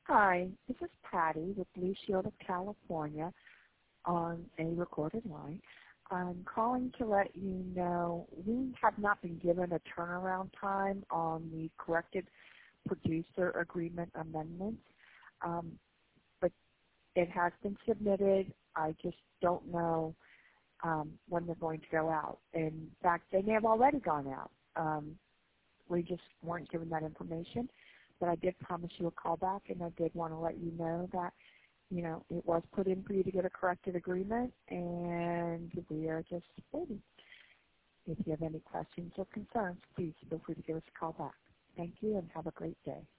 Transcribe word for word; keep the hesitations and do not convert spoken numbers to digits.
Hi, this is Patty with Blue Shield of California on a recorded line. I'm calling to let you know we have not been given a turnaround time on the corrected producer agreement amendments, um, but it has been submitted. I just don't know um, when they're going to go out. In fact, they may have already gone out. Um, we just weren't given that information. But I did promise you a call back, and I did want to let you know that, you know, it was put in for you to get a corrected agreement, and we are just waiting. If you have any questions or concerns, please feel free to give us a call back. Thank you, and have a great day.